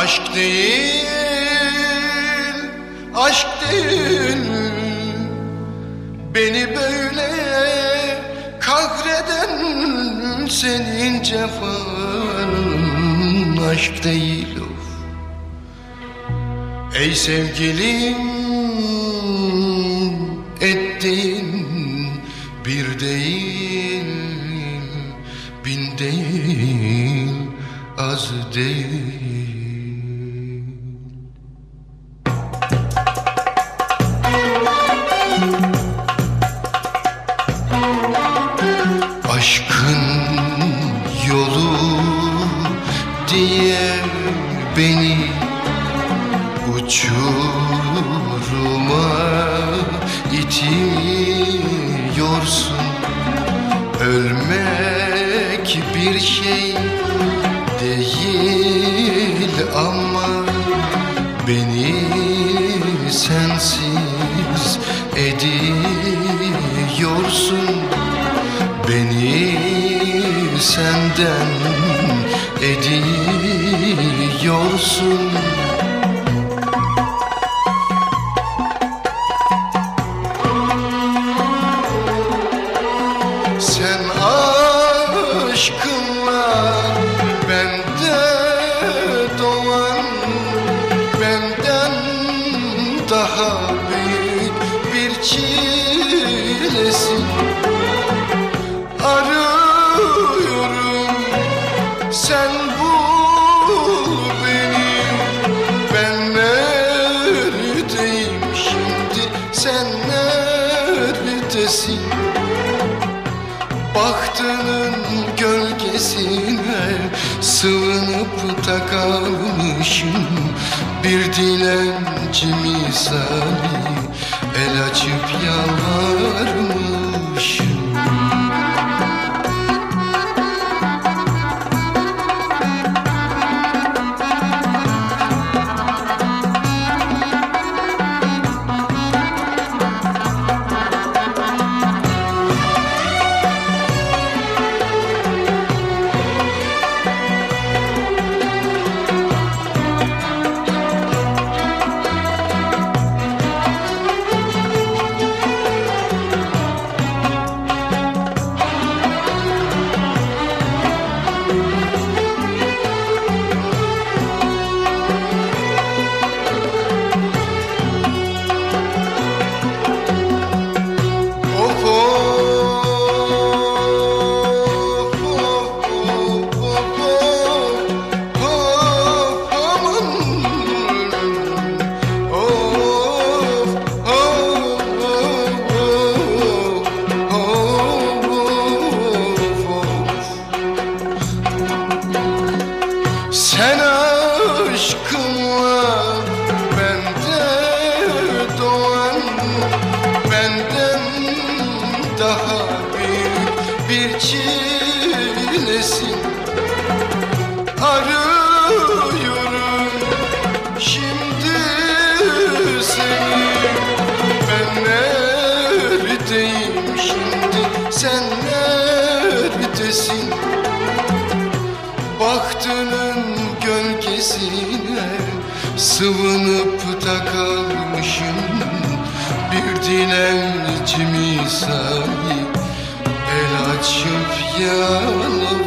Aşk değil, aşk değil, beni böyle kahreden senin cefan. Aşk değil of. Ey sevgilim, ettin bir değil, bin değil, az değil. Aşkın yolu diye beni uçuruma itiyorsun. Ölmek bir şey değil ama beni sensiz ediyorsun. Beni senden ediyorsun. Sen aşkınla bende doğan, benden daha büyük bir çilesin. Arıyorum, sen bul beni. Ben neredeyim şimdi, sen neredesin? Bahtının gölgesine sığınıp da kalmışım. Bir dilenci misali el açıp yalvarmışım. Sen aşkınla bende doğan, benden daha büyük bir çilesin. Arıyorum şimdi seni. Ben neredeyim şimdi, sen neredesin? Bahtının gölgesine sığınıp da kalmışım. Bir dilenci misali el açıp yanım.